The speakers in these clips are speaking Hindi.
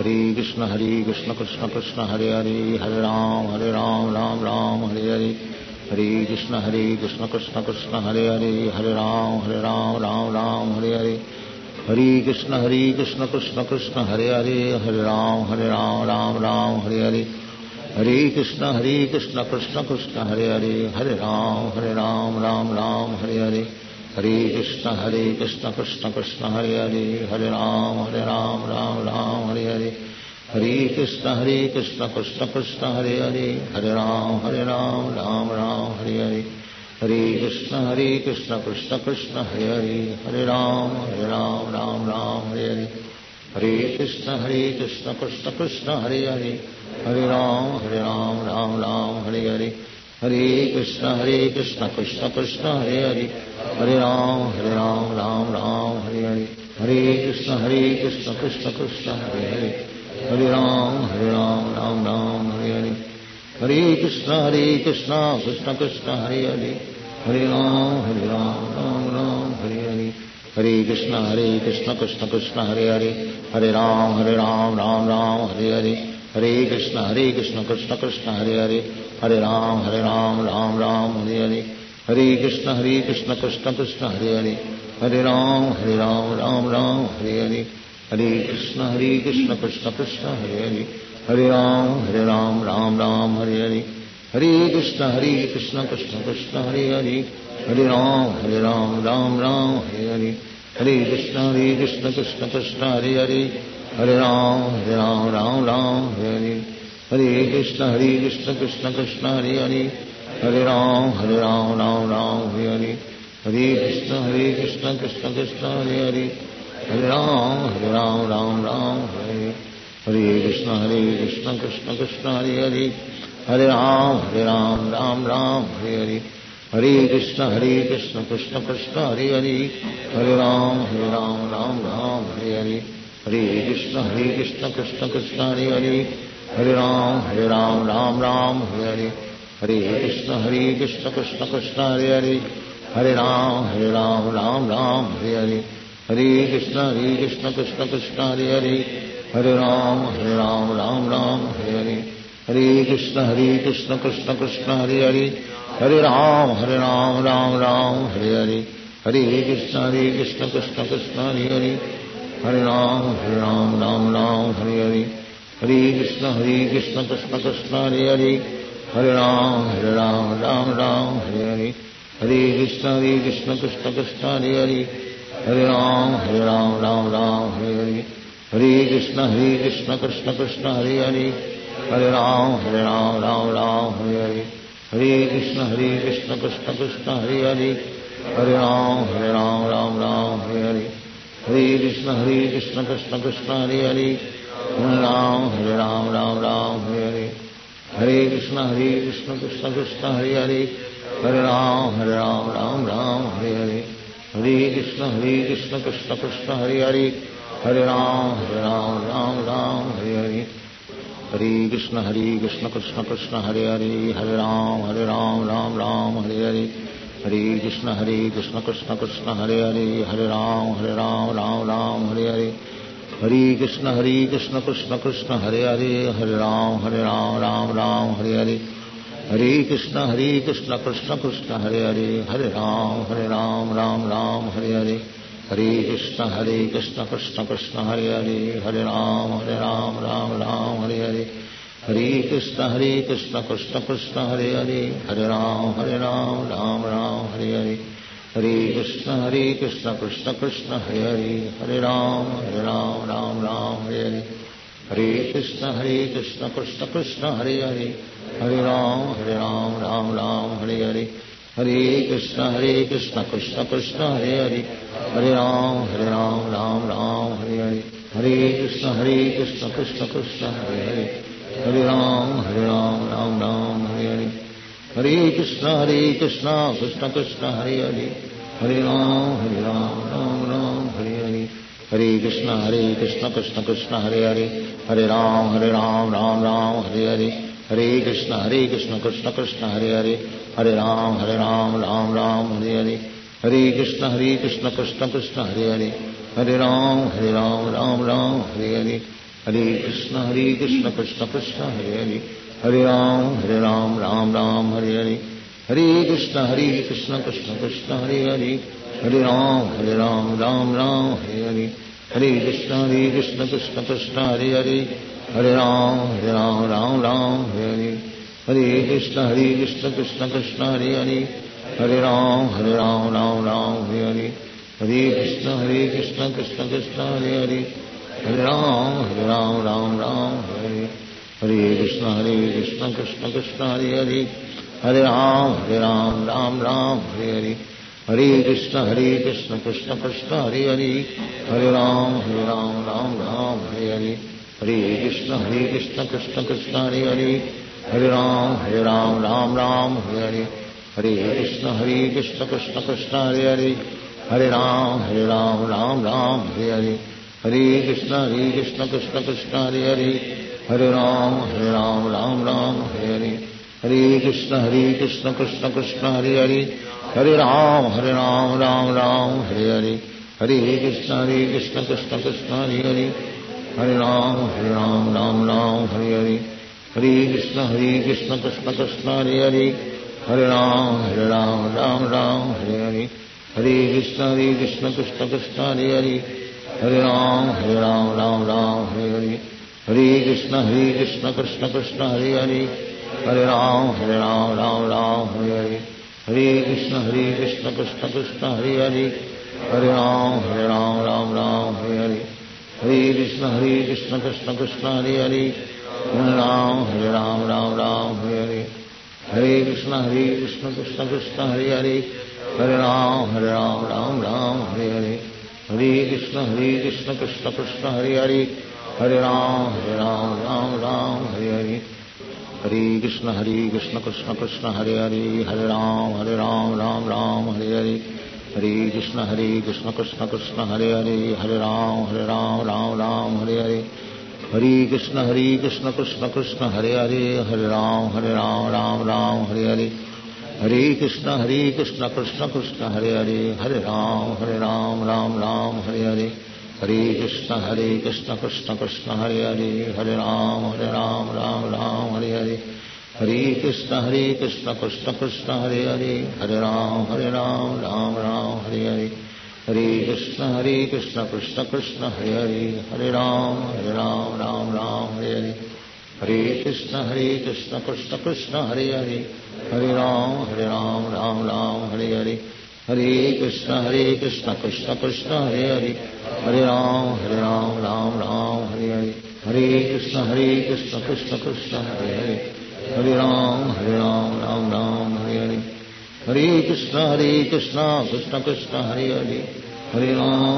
कृष्ण कृष्ण कृष्ण हरे हरे, हरे राम राम राम हरे हरे, हरे कृष्ण कृष्ण कृष्ण हरे हरे, हरे राम राम राम हरे हरे, हरे कृष्ण कृष्ण कृष्ण हरे हरे, हरे राम राम राम हरे हरे, हरे कृष्ण कृष्ण कृष्ण हरे हरे, हरे राम राम राम हरे हरे, हरे कृष्ण कृष्ण कृष्ण हरे हरे, हरे राम राम राम हरे हरे, हरे कृष्ण कृष्ण कृष्ण हरे हरे, हरे राम राम राम हरे हरे, हरे कृष्ण कृष्ण कृष्ण हरे हरे, हरे राम राम राम हरे हरे, हरे कृष्ण कृष्ण कृष्ण हरे हरे, हरे राम राम राम हरे हरे, हरे कृष्ण कृष्ण कृष्ण हरे हरे, हरे राम राम हरे हरे, हरे कृष्ण कृष्ण कृष्ण हरे हरे, हरे राम राम राम हरे हरे, हरे कृष्ण कृष्ण कृष्ण हरे हरे, हरे राम राम हरे हरे, हरे कृष्ण कृष्ण कृष्ण हरे हरे, हरे राम राम राम हरे हरे, हरे कृष्ण कृष्ण कृष्ण हरे हरे, हरे राम राम राम हरे हरे, हरे कृष्ण कृष्ण कृष्ण हरे हरे, हरे राम राम राम हरे हरे, हरे कृष्ण कृष्ण कृष्ण हरे हरे, हरे राम राम हरे हरे, हरे कृष्ण कृष्ण कृष्ण हरे हरे, हरे राम राम हरे हरे, हरे कृष्ण कृष्ण कृष्ण हरे हरे, हरे राम राम हरे हरे, हरे कृष्ण कृष्ण कृष्ण हरे हरे, हरे राम राम हरे हरे, हरे कृष्ण कृष्ण कृष्ण हरे हरे, हरे राम राम हरे, हरे कृष्ण कृष्ण कृष्ण हरे हरे, हरे राम राम हरे हरे, हरे कृष्ण कृष्ण कृष्ण हरे हरे, हरे राम राम राम हरे हरे, हरे कृष्ण कृष्ण कृष्ण हरे हरे, हरे राम राम हरे हरे, हरे कृष्ण कृष्ण कृष्ण हरे हरे, हरे राम राम हरे हरे, हरे कृष्ण कृष्ण कृष्ण हरे हरे, हरे राम राम हरे हरे, हरे कृष्ण कृष्ण कृष्ण हरे हरे, हरे राम राम राम हरे हरे, हरे कृष्ण कृष्ण कृष्ण हरे हरे, हरे राम राम हरे हरे, हरे कृष्ण कृष्ण कृष्ण हरे हरे, हरे राम राम हरे हरे, हरे कृष्ण कृष्ण कृष्ण हरे हरे, हरे राम राम हरे हरे, हरे कृष्ण कृष्ण कृष्ण हरे हरे, हरे राम राम हरे हरे, हरे कृष्ण कृष्ण कृष्ण हरे हरे, हरे राम राम हरे हरे, हरे कृष्ण कृष्ण कृष्ण हरे हरे, हरे राम राम हरे हरे, हरे कृष्ण कृष्ण कृष्ण हरे हरे, हरे राम राम हरे हरे, हरे कृष्ण कृष्ण कृष्ण हरे हरे, हरे राम राम हरे हरे, हरे कृष्ण कृष्ण कृष्ण हरे हरे, हरे राम राम हरे हरे, हरे कृष्ण कृष्ण कृष्ण हरे हरे, हरे राम राम हरे हरे, हरे कृष्ण कृष्ण कृष्ण हरे हरे, हरे राम राम हरे हरे, हरे कृष्ण कृष्ण कृष्ण हरे हरे, हरे राम राम हरे हरे, हरे कृष्ण कृष्ण कृष्ण हरे हरे, हरे राम राम हरे हरे, हरे कृष्ण कृष्ण कृष्ण हरे हरे, हरे राम राम हरे हरे, हरे कृष्ण कृष्ण कृष्ण हरे हरे, हरे राम राम हरे हरे, हरे कृष्ण कृष्ण कृष्ण हरे हरे, हरे राम राम हरे हरे, हरे कृष्ण कृष्ण कृष्ण हरे हरे, हरे राम राम हरे हरे, हरे कृष्ण कृष्ण कृष्ण हरे हरे, हरे राम राम हरे हरे, हरे कृष्ण कृष्ण कृष्ण हरे हरे, हरे राम राम हरे हरे, हरे कृष्ण कृष्ण कृष्ण हरे हरे, हरे राम राम हरे हरे, हरे कृष्ण कृष्ण कृष्ण हरे हरे, हरे राम राम हरे हरे, हरे कृष्ण कृष्ण कृष्ण हरे हरे, हरे राम राम हरे हरे, हरे कृष्ण कृष्ण कृष्ण हरे हरे, हरे राम राम राम हरे हरे, हरे कृष्ण कृष्ण कृष्ण हरे हरे, हरे राम राम राम हरे हरे, हरे कृष्ण कृष्ण कृष्ण हरे हरे, हरे राम राम राम हरे हरे, हरे कृष्ण कृष्ण कृष्ण हरे हरे, हरे राम राम राम हरे हरे, हरे कृष्ण कृष्ण कृष्ण हरे हरे, हरे राम राम राम हरे हरे, हरे कृष्ण कृष्ण कृष्ण हरे हरे, हरे राम राम राम हरे हरे, हरे कृष्ण कृष्ण कृष्ण हरे हरे, हरे राम राम राम हरे हरे, हरे कृष्ण कृष्ण कृष्ण हरे हरे, हरे राम राम हरे हरे, हरे कृष्ण कृष्ण कृष्ण हरे हरे, हरे राम राम हरे हरे, हरे कृष्ण कृष्ण कृष्ण हरे हरे, हरे राम राम हरे हरे, हरे कृष्ण कृष्ण कृष्ण हरे हरे, हरे राम राम हरे हरे, हरे कृष्ण कृष्ण कृष्ण हरे हरे, हरे राम राम हरे हरे, हरे कृष्ण कृष्ण कृष्ण हरे हरे, हरे राम राम हरे हरे, हरे कृष्ण कृष्ण कृष्ण हरे हरे, हरे राम राम हरे हरे, हरे कृष्ण कृष्ण कृष्ण हरे हरे, हरे राम राम हरे हरे, हरे कृष्ण कृष्ण कृष्ण हरे हरे, हरे राम राम हरे हरे, हरे कृष्ण कृष्ण कृष्ण हरे हरे, हरे राम राम हरे हरे, हरे कृष्ण कृष्ण कृष्ण हरे हरे, हरे राम राम हरे हरे, हरे कृष्ण कृष्ण कृष्ण हरे हरे, हरे राम राम हरे हरे, हरे कृष्ण कृष्ण कृष्ण हरे हरे, हरे राम राम हरे हरे, हरे कृष्ण कृष्ण कृष्ण हरे हरे, हरे राम राम हरे हरे, हरे कृष्ण कृष्ण कृष्ण हरे हरे, हरे राम राम हरे हरे, हरे कृष्ण कृष्ण कृष्ण हरे हरे, हरे राम राम हरे हरे, हरे कृष्ण कृष्ण कृष्ण हरे हरे, हरे राम राम हरे हरे, हरे कृष्ण कृष्ण कृष्ण हरे हरे, हरे राम राम हरे हरे, हरे कृष्ण कृष्ण कृष्ण हरे हरे, हरे राम राम हरे हरे, हरे कृष्ण कृष्ण कृष्ण हरे हरे, हरे राम राम हरे हरे, हरे कृष्ण कृष्ण कृष्ण हरे हरे, हरे राम राम हरे हरे, हरे कृष्ण कृष्ण कृष्ण हरे हरे, हरे राम राम हरे हरे, हरे कृष्ण कृष्ण कृष्ण हरे हरे, हरे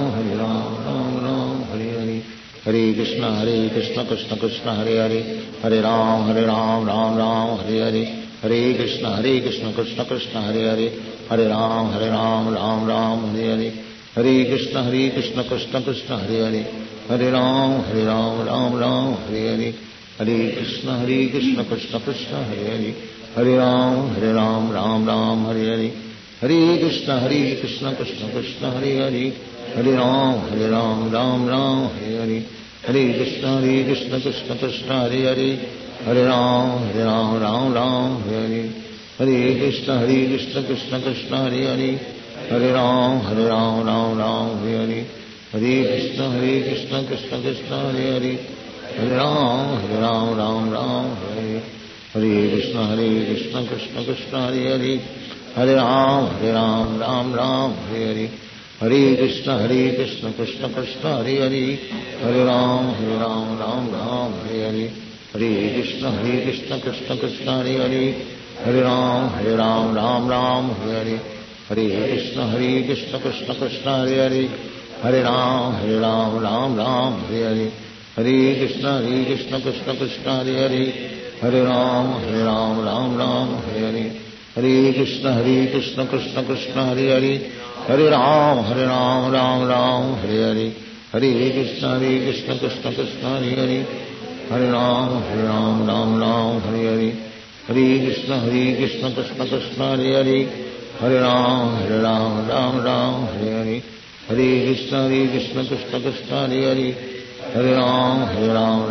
राम राम हरे हरे, हरे कृष्ण कृष्ण कृष्ण हरे हरे, हरे राम राम हरे हरे, हरे कृष्ण कृष्ण कृष्ण हरे हरे, हरे राम राम हरे हरे, हरे कृष्ण कृष्ण कृष्ण हरे हरे, हरे राम राम हरे हरे, हरे कृष्ण कृष्ण कृष्ण हरे हरे, हरे राम राम हरे हरे, हरे कृष्ण कृष्ण कृष्ण हरे हरे, हरे राम राम हरे हरे, हरे कृष्ण कृष्ण कृष्ण हरे हरे, हरे राम राम हरे हरे, हरे कृष्ण कृष्ण कृष्ण हरे हरे, हरे राम राम हरे हरे, हरे कृष्ण कृष्ण कृष्ण हरे हरे, हरे राम राम हरे हरे, हरे कृष्ण कृष्ण कृष्ण हरे हरे, हरे राम राम हरे हरे, हरे कृष्ण कृष्ण कृष्ण हरे हरे, हरे राम राम हरे हरे, हरे कृष्ण कृष्ण कृष्ण हरे हरे, हरे राम राम हरे हरे, हरे कृष्ण कृष्ण कृष्ण हरे हरे, हरे राम राम हरे हरे, हरे कृष्ण कृष्ण कृष्ण हरे हरे, हरे राम राम हरे हरे, हरे कृष्ण कृष्ण कृष्ण हरे हरे, हरे राम राम हरे हरे, हरे कृष्ण कृष्ण कृष्ण हरे हरे, हरे राम राम हरे हरे, हरे कृष्ण कृष्ण कृष्ण हरे हरे, हरे राम राम हरे हरे, हरे कृष्ण कृष्ण कृष्ण हरे हरे, हरे राम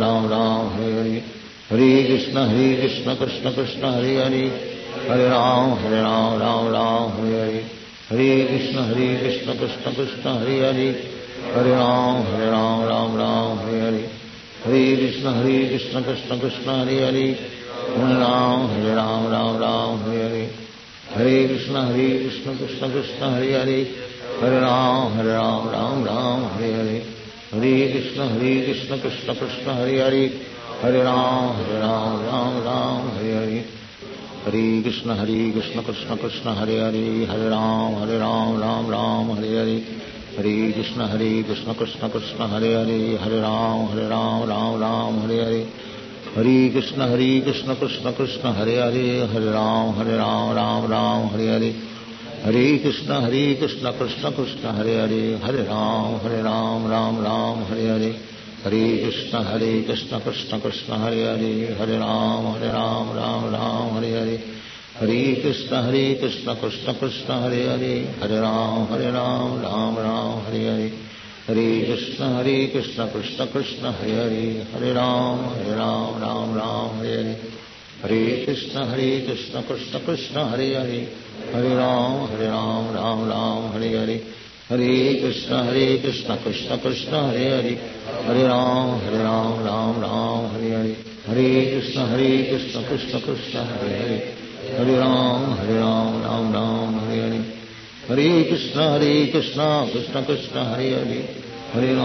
कृष्ण कृष्ण कृष्ण हरे हरे, हरे राम राम राम हरे हरे, हरे कृष्ण कृष्ण कृष्ण हरे हरे, हरे राम राम राम हरे हरे, हरे कृष्ण कृष्ण कृष्ण हरे हरे, हरे राम राम हरे हरे, हरे कृष्ण कृष्ण कृष्ण हरे हरे, हरे राम राम हरे हरे, हरे कृष्ण कृष्ण कृष्ण हरे हरे, हरे राम राम हरे हरे, हरे कृष्ण कृष्ण कृष्ण हरे हरे, हरे राम राम हरे हरे, हरे कृष्ण कृष्ण कृष्ण हरे हरे, हरे राम राम हरे हरे, हरे कृष्ण कृष्ण कृष्ण हरे हरे, हरे राम राम हरे हरे, हरे कृष्ण कृष्ण कृष्ण हरे हरे, हरे राम राम हरे हरे, हरे कृष्ण कृष्ण कृष्ण हरे हरे, हरे राम राम हरे हरे, हरे कृष्ण कृष्ण कृष्ण हरे हरे, हरे राम राम हरे हरे, हरे कृष्ण कृष्ण कृष्ण हरे हरे, हरे राम राम हरे हरे, हरे कृष्ण कृष्ण कृष्ण हरे हरे, हरे राम राम हरे हरे, हरे कृष्ण कृष्ण कृष्ण हरे हरे, हरे राम राम हरे हरे, हरे कृष्ण कृष्ण कृष्ण हरे हरे, हरे राम राम हरे हरे, हरे कृष्ण कृष्ण कृष्ण हरे हरे, हरे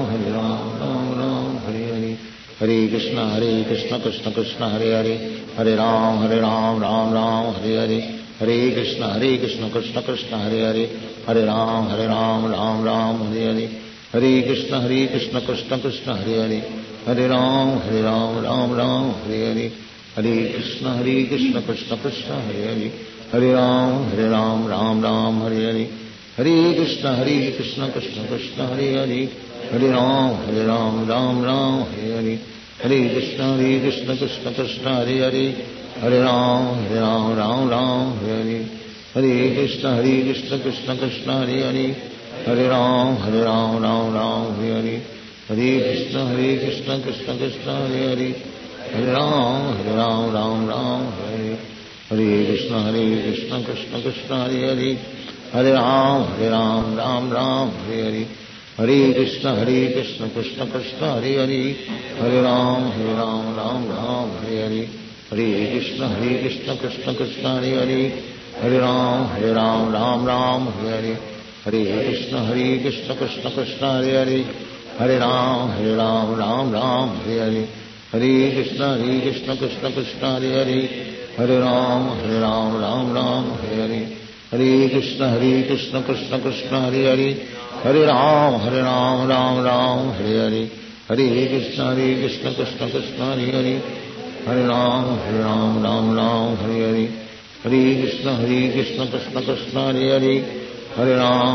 राम राम हरे हरे, हरे कृष्ण कृष्ण कृष्ण हरे हरे, हरे राम राम हरे हरे, हरे कृष्ण कृष्ण कृष्ण हरे हरे, हरे राम राम हरे हरे, हरे कृष्ण कृष्ण कृष्ण हरे हरे, हरे राम राम हरे हरे, हरे कृष्ण कृष्ण कृष्ण हरे हरे, हरे राम राम हरे हरे, हरे कृष्ण कृष्ण कृष्ण हरे हरे, हरे राम राम हरे हरे, हरे कृष्ण कृष्ण कृष्ण हरे हरे, हरे राम राम हरे हरे, हरे कृष्ण कृष्ण कृष्ण हरे हरे, हरे राम राम हरे हरे, हरे कृष्ण कृष्ण कृष्ण हरे हरे, हरे राम राम हरे हरे, हरे कृष्ण कृष्ण कृष्ण हरे हरे, हरे राम राम हरे हरे, हरे कृष्ण कृष्ण कृष्ण हरे हरे, हरे राम राम हरे हरे, हरे कृष्ण कृष्ण कृष्ण हरे हरे, हरे राम राम हरे हरे, हरे कृष्ण कृष्ण कृष्ण हरे हरे, हरे राम राम हरे हरे, हरे कृष्ण कृष्ण कृष्ण हरे हरे, हरे राम राम हरे हरे, हरे कृष्ण कृष्ण कृष्ण हरे हरे, हरे राम राम हरे हरे, हरे कृष्ण कृष्ण कृष्ण हरे हरे, हरे राम राम हरे हरे, हरे कृष्ण कृष्ण कृष्ण हरे हरे, हरे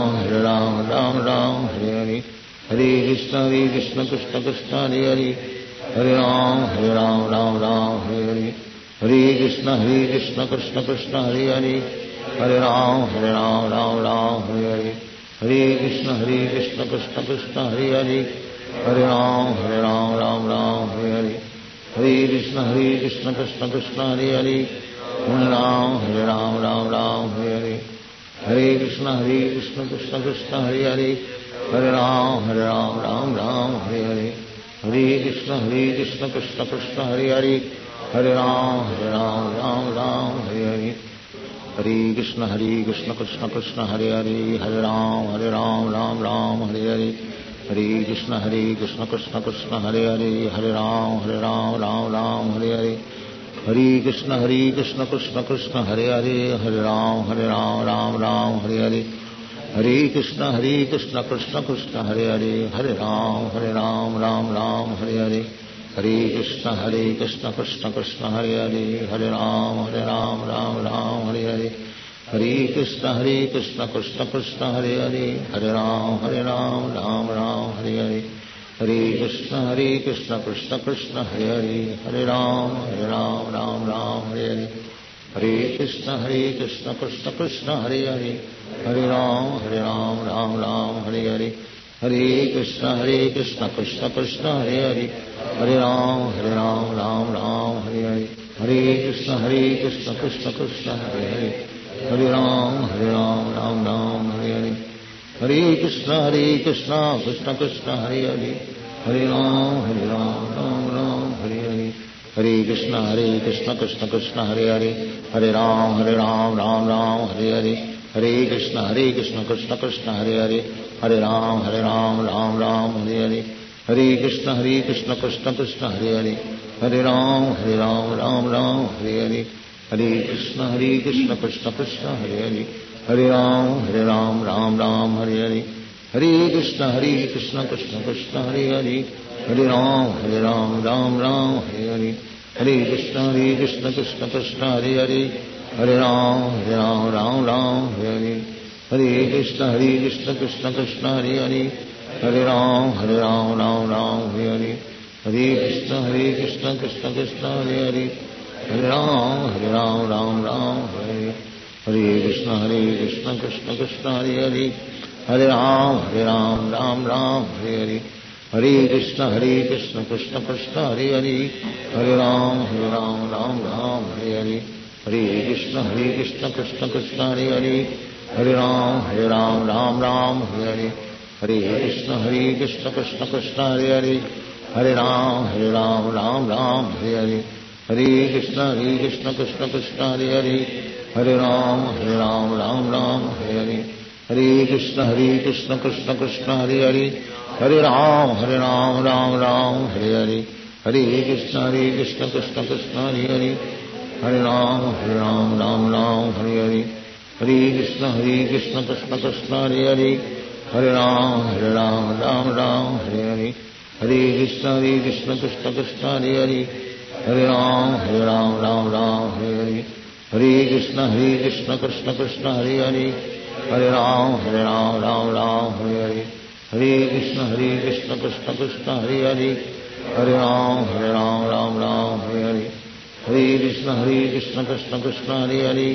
राम राम हरे हरे, हरे कृष्ण कृष्ण कृष्ण हरे हरे, हरे राम राम हरे हरे, हरे कृष्ण कृष्ण कृष्ण हरे हरे, हरे राम राम हरे हरे, हरे कृष्ण कृष्ण कृष्ण हरे हरे, हरे राम राम हरे हरे, हरे कृष्ण कृष्ण कृष्ण हरे हरे, हरे राम हरे हरे, हरे कृष्ण कृष्ण कृष्ण हरे हरे, हरे राम राम हरे हरे, हरे कृष्ण कृष्ण कृष्ण हरे हरे, हरे राम राम हरे हरे, हरे कृष्ण कृष्ण कृष्ण हरे हरे, हरे राम राम हरे हरे, हरे कृष्ण कृष्ण कृष्ण हरे हरे, हरे राम राम हरे हरे, हरे कृष्ण कृष्ण कृष्ण हरे हरे, हरे राम राम हरे हरे, हरे कृष्ण कृष्ण कृष्ण हरे हरे, हरे राम राम हरे हरे, हरे कृष्ण कृष्ण कृष्ण हरे हरे, हरे राम राम हरे हरे, हरे कृष्ण कृष्ण कृष्ण हरे हरे, हरे राम राम हरे हरे, हरे कृष्ण कृष्ण कृष्ण हरे हरे, हरे राम राम हरे हरे, हरे कृष्ण कृष्ण कृष्ण हरे हरे, हरे राम राम हरे हरे, हरे कृष्ण कृष्ण कृष्ण हरे हरे, हरे राम राम राम हरे हरे, हरे कृष्ण कृष्ण कृष्ण हरे हरे, हरे राम राम राम हरे हरे, हरे कृष्ण कृष्ण कृष्ण हरे हरे, हरे राम राम हरे हरे, हरे कृष्ण कृष्ण कृष्ण हरे हरे, हरे राम राम राम हरे हरे, हरे कृष्ण कृष्ण कृष्ण हरे हरे, हरे राम राम राम हरे हरे, हरे कृष्ण कृष्ण कृष्ण हरे हरे, हरे राम राम राम हरे हरे, हरे कृष्ण कृष्ण कृष्ण हरे हरे, हरे राम राम हरे हरे, हरे कृष्ण कृष्ण कृष्ण हरे हरे, हरे राम राम हरे हरे, हरे कृष्ण कृष्ण कृष्ण हरे हरे, हरे राम राम हरे हरे, हरे कृष्ण कृष्ण कृष्ण हरे हरे, हरे राम राम हरे हरे, हरे कृष्ण कृष्ण कृष्ण हरे हरे, हरे राम राम हरे हरे, हरे कृष्ण कृष्ण कृष्ण हरे हरे, हरे राम राम हरे हरे, हरे कृष्ण कृष्ण कृष्ण हरे हरे, हरे राम राम हरे हरे, हरे कृष्ण कृष्ण कृष्ण हरे हरे, हरे राम राम हरे हरे, हरे कृष्ण कृष्ण कृष्ण हरे हरे, हरे राम राम हरे हरे, हरे कृष्ण कृष्ण कृष्ण हरे हरे, हरे राम राम हरे हरे, हरे कृष्ण कृष्ण कृष्ण हरे हरे, हरे राम राम हरे हरे, हरे कृष्ण कृष्ण कृष्ण हरे हरे, हरे राम राम हरे हरे, हरे कृष्ण कृष्ण कृष्ण हरे हरे, हरे राम राम हरे हरे, हरे कृष्ण कृष्ण कृष्ण हरे हरे, हरे राम राम हरे हरे, हरे कृष्ण कृष्ण कृष्ण हरे हरे, हरे राम राम हरे हरे, हरे कृष्ण कृष्ण कृष्ण हरे हरे, हरे राम राम हरे हरे, हरे कृष्ण कृष्ण कृष्ण हरे हरे,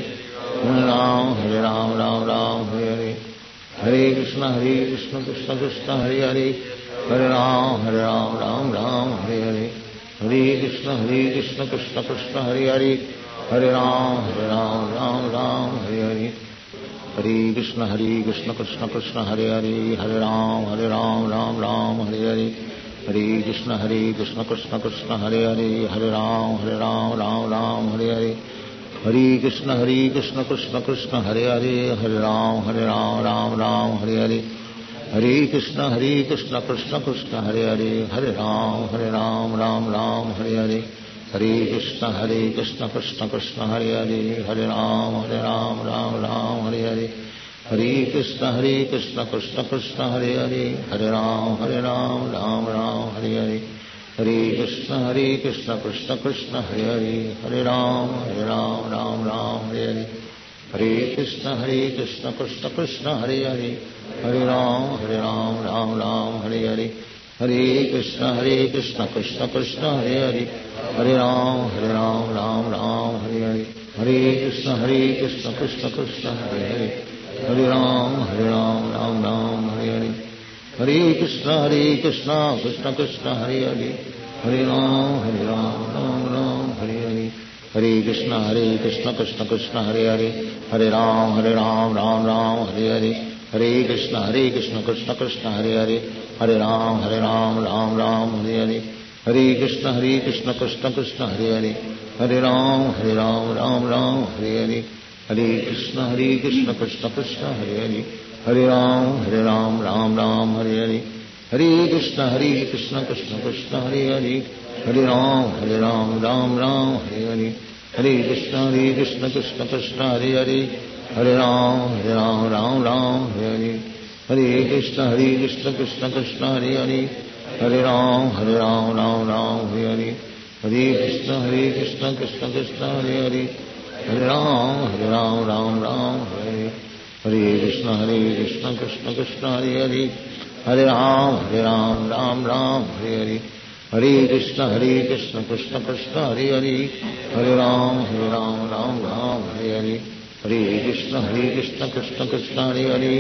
हरे राम हरे हरे, हरे कृष्ण कृष्ण कृष्ण हरे हरे, हरे राम राम हरे हरे, हरे कृष्ण कृष्ण कृष्ण हरे हरे, हरे राम राम हरे हरे, हरे कृष्ण कृष्ण कृष्ण हरे हरे, हरे राम राम हरे हरे, हरे कृष्ण कृष्ण कृष्ण हरे हरे, हरे राम राम हरे हरे, हरे कृष्ण कृष्ण कृष्ण हरे हरे, हरे राम राम हरे हरे, हरे कृष्ण कृष्ण कृष्ण हरे हरे, हरे राम राम हरे हरे, हरे कृष्ण कृष्ण कृष्ण हरे हरे, हरे राम राम हरे हरे, हरे कृष्ण कृष्ण कृष्ण हरे हरे, हरे राम राम हरे हरे, हरे कृष्ण कृष्ण कृष्ण हरे हरे, हरे राम राम हरे हरे, हरे कृष्ण कृष्ण कृष्ण हरे हरे, हरे राम राम हरे हरे, हरे कृष्ण कृष्ण कृष्ण हरे हरे, हरे राम राम हरे हरे, हरे कृष्ण कृष्ण कृष्ण हरे हरे, हरे राम राम हरे हरे, हरे कृष्ण कृष्ण कृष्ण हरे हरे, हरे राम हरे हरे, हरे कृष्ण कृष्ण कृष्ण हरे हरे, हरे राम राम हरे हरे, हरे कृष्ण कृष्ण कृष्ण हरे हरे, हरे राम राम हरे हरे, हरे कृष्ण कृष्ण कृष्ण हरे हरे, हरे राम राम हरे हरे, हरे कृष्ण कृष्ण कृष्ण हरे हरे, हरे राम राम हरे हरे, हरे कृष्ण कृष्ण कृष्ण हरे हरे, हरे राम राम हरे हरे, हरे कृष्ण कृष्ण कृष्ण हरे हरे, हरे राम राम हरे हरे, हरे कृष्ण कृष्ण कृष्ण हरे हरे, हरे राम राम हरे हरे, हरे कृष्ण कृष्ण कृष्ण हरे हरे, हरे राम राम हरे हरे, हरे कृष्ण कृष्ण कृष्ण हरे हरे, हरे राम हरे हरे, हरे कृष्ण कृष्ण कृष्ण हरे हरे, हरे राम राम हरे हरे, हरे कृष्ण कृष्ण कृष्ण हरे हरे,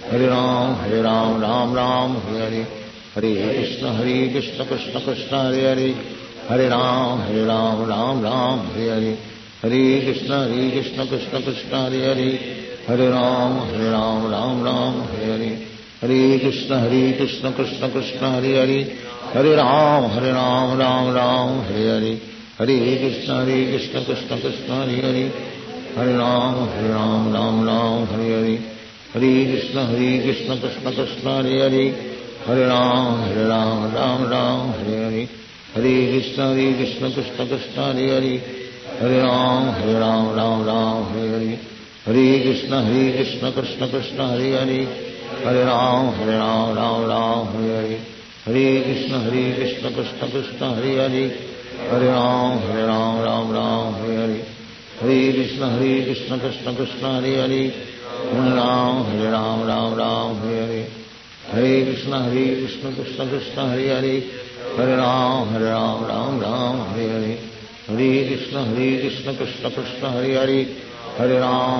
हरे राम राम राम हरे हरे कृष्ण कृष्ण कृष्ण हरे हरे हरे राम राम राम हरे हरे कृष्ण कृष्ण कृष्ण हरे हरे राम राम राम हरे हरे कृष्ण कृष्ण कृष्ण हरे हरे राम राम राम हरे हरे कृष्ण कृष्ण कृष्ण हरे हरे राम राम राम हरे हरे कृष्ण कृष्ण कृष्ण हरे हरे राम राम हरे हरे कृष्ण कृष्ण कृष्ण हरे हरे राम राम हरे हरे कृष्ण कृष्ण कृष्ण हरे हरे राम राम हरे हरे कृष्ण कृष्ण कृष्ण हरे हरे राम राम हरे हरे कृष्ण कृष्ण कृष्ण हरे हरे राम राम हरे हरे कृष्ण कृष्ण कृष्ण हरे हरे राम राम हरे हरे कृष्ण कृष्ण कृष्ण हरे हरे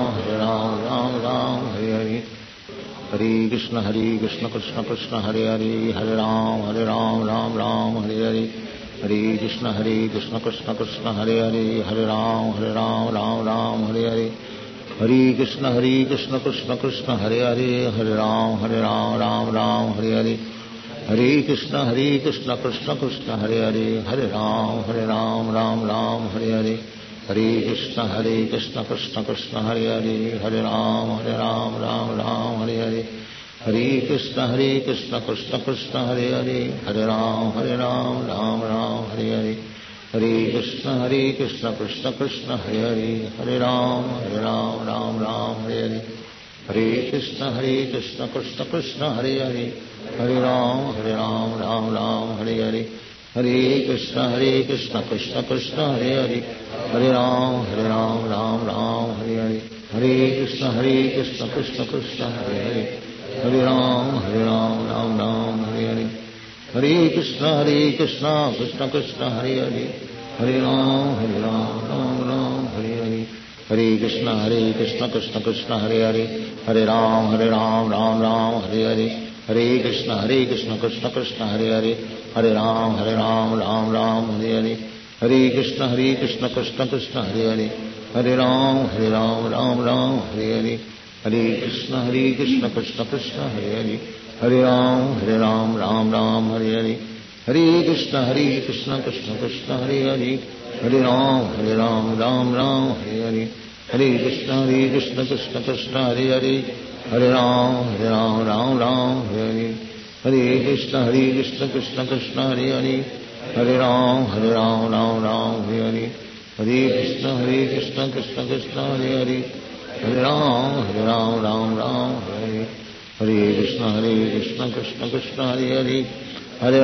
राम राम हरे हरे कृष्ण कृष्ण कृष्ण हरे हरे राम राम हरे हरे कृष्ण कृष्ण कृष्ण हरे हरे राम राम हरे हरे कृष्ण कृष्ण कृष्ण हरे हरे राम राम हरे हरे कृष्ण कृष्ण कृष्ण हरे हरे राम राम हरे हरे कृष्ण कृष्ण कृष्ण हरे हरे राम राम हरे हरे कृष्ण कृष्ण कृष्ण हरे हरे राम राम हरे हरे कृष्ण कृष्ण कृष्ण हरे हरे राम राम हरे हरे कृष्ण कृष्ण कृष्ण हरे हरे राम राम हरे हरे कृष्ण कृष्ण कृष्ण हरे हरे राम राम हरे हरे कृष्ण कृष्ण कृष्ण हरे हरे राम राम हरे हरे कृष्ण कृष्ण कृष्ण हरे हरे राम राम हरे हरे कृष्ण कृष्ण कृष्ण हरे हरे राम राम हरे हरे कृष्ण कृष्ण कृष्ण हरे हरे राम राम हरे हरे कृष्ण कृष्ण कृष्ण हरे हरे राम राम हरे हरे कृष्ण कृष्ण कृष्ण हरे हरे राम राम हरे हरे कृष्ण कृष्ण कृष्ण हरे हरे राम राम हरे हरे कृष्ण कृष्ण कृष्ण हरे हरे राम राम हरे हरे कृष्ण कृष्ण कृष्ण हरे हरे राम राम हरे हरे कृष्ण कृष्ण कृष्ण हरे हरे राम राम हरे हरे कृष्ण कृष्ण कृष्ण हरे हरे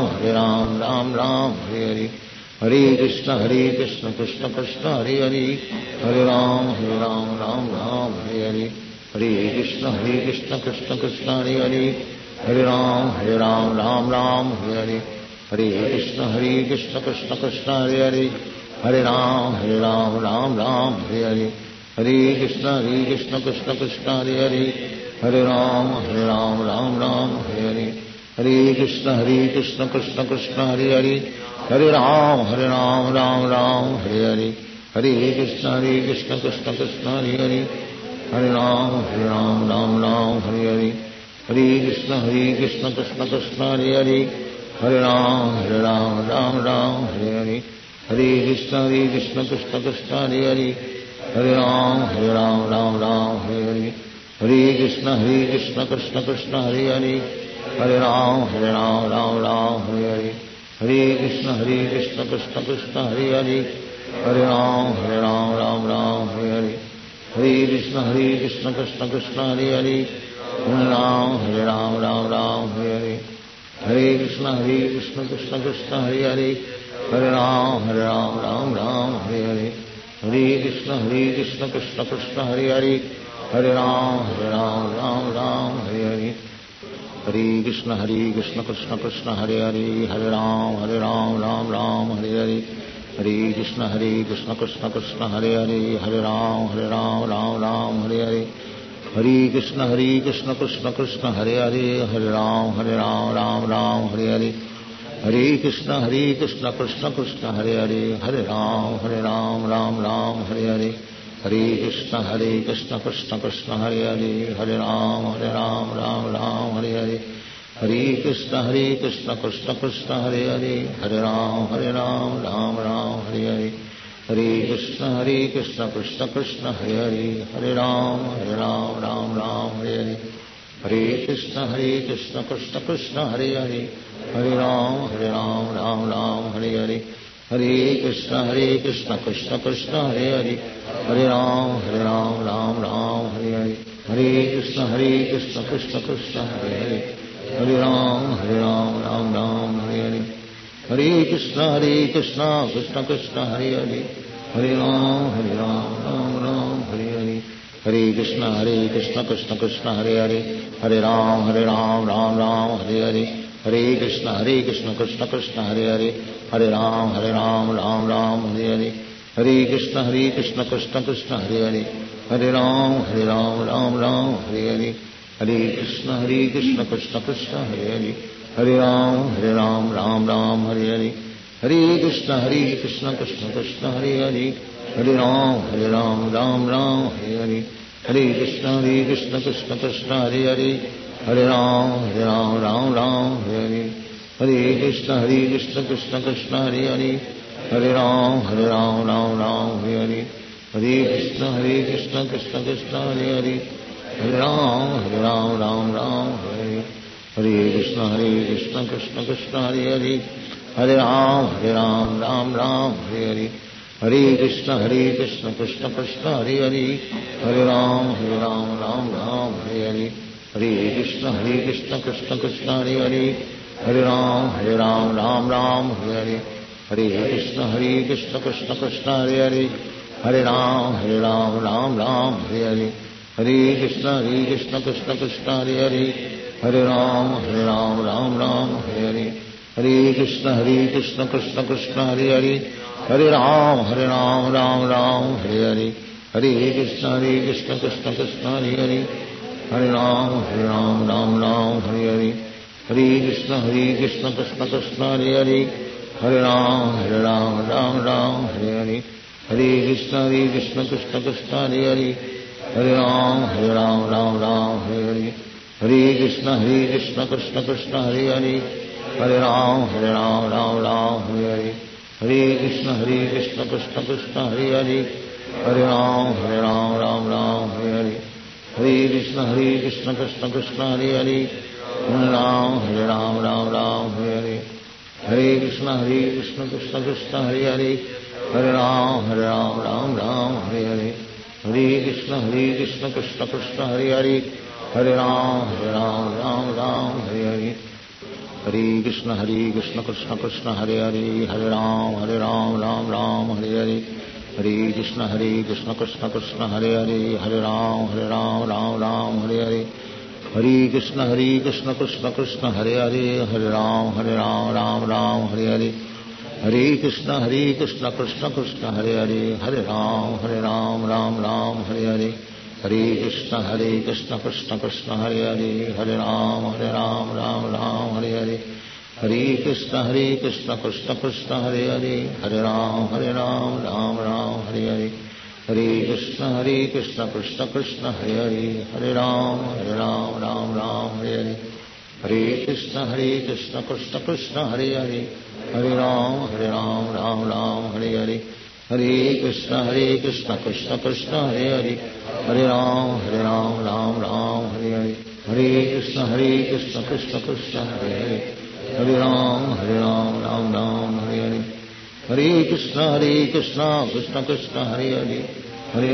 राम राम हरे हरे कृष्ण कृष्ण कृष्ण हरे हरे राम राम हरे हरे कृष्ण कृष्ण कृष्ण हरे हरे राम राम हरे हरे कृष्ण कृष्ण कृष्ण हरे हरे राम राम हरे हरे कृष्ण कृष्ण कृष्ण हरे हरे राम राम हरे हरे कृष्ण कृष्ण कृष्ण हरे हरे राम राम हरे हरे कृष्ण कृष्ण कृष्ण हरे हरे राम राम हरे हरे कृष्ण कृष्ण कृष्ण हरे हरे राम हरे हरे कृष्ण कृष्ण कृष्ण हरे हरे राम हरे हरे कृष्ण कृष्ण कृष्ण हरे हरे राम हरे हरे कृष्ण कृष्ण कृष्ण हरे हरे राम हरे हरे कृष्ण कृष्ण कृष्ण हरे हरे राम हरे हरे कृष्ण कृष्ण कृष्ण हरे हरे राम हरे हरे कृष्ण कृष्ण कृष्ण हरे हरे राम हरे हरे कृष्ण कृष्ण कृष्ण हरे हरे राम राम हरे हरे कृष्ण कृष्ण कृष्ण हरे हरे राम राम हरे हरे कृष्ण कृष्ण कृष्ण हरे हरे, हरे राम राम राम हरे हरे, हरे कृष्ण कृष्ण कृष्ण हरे हरे, हरे राम राम राम हरे हरे, हरे कृष्ण कृष्ण कृष्ण हरे हरे, हरे राम राम राम हरे हरे, हरे कृष्ण कृष्ण कृष्ण हरे हरे, हरे राम राम हरे हरे, हरे कृष्ण कृष्ण कृष्ण हरे हरे, हरे राम राम राम हरे हरे, हरे कृष्ण कृष्ण कृष्ण हरे हरे, हरे राम राम हरे हरे, हरे कृष्ण कृष्ण कृष्ण हरे हरे, हरे राम राम हरे हरे, हरे कृष्ण कृष्ण कृष्ण हरे हरे, हरे राम राम हरे हरे, हरे कृष्ण कृष्ण कृष्ण हरे हरे, हरे राम राम हरे हरे, हरे कृष्ण कृष्ण कृष्ण हरे हरे, हरे राम राम हरे हरे, हरे कृष्ण कृष्ण कृष्ण हरे हरे, हरे राम राम हरे हरे, हरे कृष्ण कृष्ण कृष्ण हरे हरे, हरे राम राम हरे हरे, हरे कृष्ण कृष्ण कृष्ण हरे हरे, हरे राम राम हरे हरे, हरे कृष्ण कृष्ण कृष्ण हरे हरे, हरे राम राम हरे हरे, हरे कृष्ण कृष्ण कृष्ण हरे हरे, हरे राम राम हरे हरे, हरे कृष्ण कृष्ण कृष्ण हरे हरे, हरे राम राम हरे हरे, हरे कृष्ण कृष्ण कृष्ण हरे हरे, हरे राम राम हरे हरे, हरे कृष्ण कृष्ण कृष्ण हरे हरे, हरे राम राम हरे हरे, हरे कृष्ण कृष्ण कृष्ण हरे हरे, हरे राम राम हरे हरे, हरे कृष्ण कृष्ण कृष्ण हरे हरे, हरे राम राम हरे हरे, हरे कृष्ण कृष्ण कृष्ण हरे हरे, हरे राम राम हरे हरे, हरे कृष्ण कृष्ण कृष्ण हरे हरे, हरे राम राम हरे हरे, हरे कृष्ण कृष्ण कृष्ण हरे हरे, हरे राम राम हरे हरे, हरे कृष्ण कृष्ण कृष्ण हरे हरे, हरे राम राम हरे हरे, हरे कृष्ण कृष्ण कृष्ण हरे हरे, हरे राम हरे हरे, हरे कृष्ण कृष्ण कृष्ण हरे हरे, हरे राम हरे हरे, हरे कृष्ण कृष्ण कृष्ण हरे हरे, हरे राम हरे हरे, हरे कृष्ण कृष्ण कृष्ण हरे हरे, हरे राम हरे हरे, हरे कृष्ण कृष्ण कृष्ण हरे हरे, हरे राम हरे हरे, हरे कृष्ण कृष्ण कृष्ण हरे हरे, हरे राम हरे हरे, हरे कृष्ण कृष्ण कृष्ण हरे हरे, हरे राम हरे हरे, हरे कृष्ण कृष्ण कृष्ण हरे हरे, हरे राम राम हरे हरे, हरे कृष्ण कृष्ण कृष्ण हरे हरे, हरे राम राम हरे हरे, हरे कृष्ण कृष्ण कृष्ण हरे हरे, हरे राम राम हरे हरे, हरे कृष्ण कृष्ण कृष्ण हरे हरे, हरे राम राम हरे हरे, हरे कृष्ण कृष्ण कृष्ण हरे हरे, हरे राम राम हरे हरे, हरे कृष्ण कृष्ण कृष्ण हरे हरे, हरे राम राम हरे हरे, हरे कृष्ण कृष्ण कृष्ण हरे हरे, हरे राम राम हरे हरे, हरे कृष्ण कृष्ण कृष्ण हरे हरे, हरे राम राम हरे हरे, हरे कृष्ण कृष्ण कृष्ण हरे हरे, हरे राम राम हरे हरे, हरे कृष्ण कृष्ण कृष्ण हरे हरे, हरे राम राम हरे हरे, हरे कृष्ण कृष्ण कृष्ण हरे हरे, हरे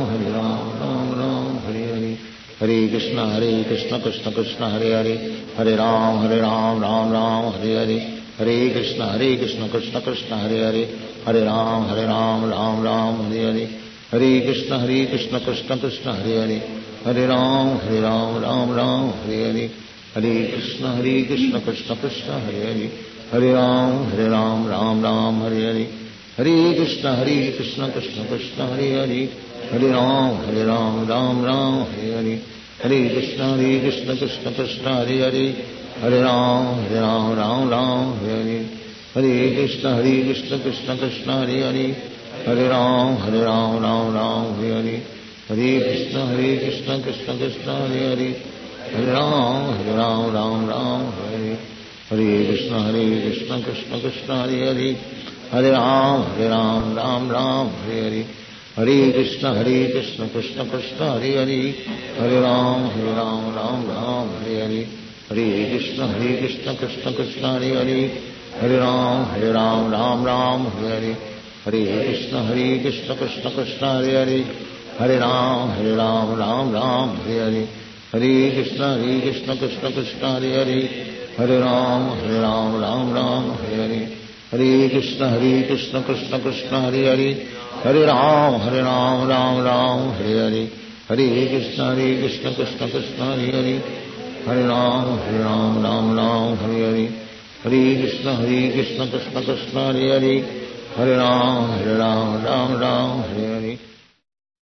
राम राम हरे हरे, हरे कृष्ण कृष्ण कृष्ण हरे हरे, हरे राम राम हरे हरे, हरे कृष्ण कृष्ण कृष्ण हरे हरे, हरे राम राम हरे हरे, हरे कृष्ण कृष्ण कृष्ण हरे हरे, हरे राम राम हरे हरे, हरे कृष्ण कृष्ण कृष्ण हरे हरे, हरे राम राम हरे हरे, हरे कृष्ण कृष्ण कृष्ण हरे हरे, हरे राम राम राम हरे हरे, हरे कृष्ण कृष्ण कृष्ण हरे हरे, हरे राम राम राम हरे हरे, हरे कृष्ण कृष्ण कृष्ण हरे हरे, हरे राम राम राम हरे हरे, हरे कृष्ण कृष्ण कृष्ण हरे हरे, हरे राम राम हरे, हरे कृष्ण कृष्ण कृष्ण हरे हरे, हरे राम राम हरे हरे, हरे कृष्ण कृष्ण कृष्ण हरे हरे, हरे राम राम राम हरे हरे, हरे कृष्ण कृष्ण कृष्ण हरे हरे, हरे राम राम हरे हरे, हरे कृष्ण कृष्ण कृष्ण हरे हरे, हरे राम राम हरे हरे, हरे कृष्ण कृष्ण कृष्ण हरे हरे, हरे राम राम हरे हरे, हरे कृष्ण कृष्ण कृष्ण हरे हरे, हरे राम राम हरे हरे, हरे कृष्ण कृष्ण कृष्ण हरे हरे, हरे राम राम हरे हरे, हरे कृष्ण कृष्ण कृष्ण हरे हरे, हरे राम राम हरे हरे।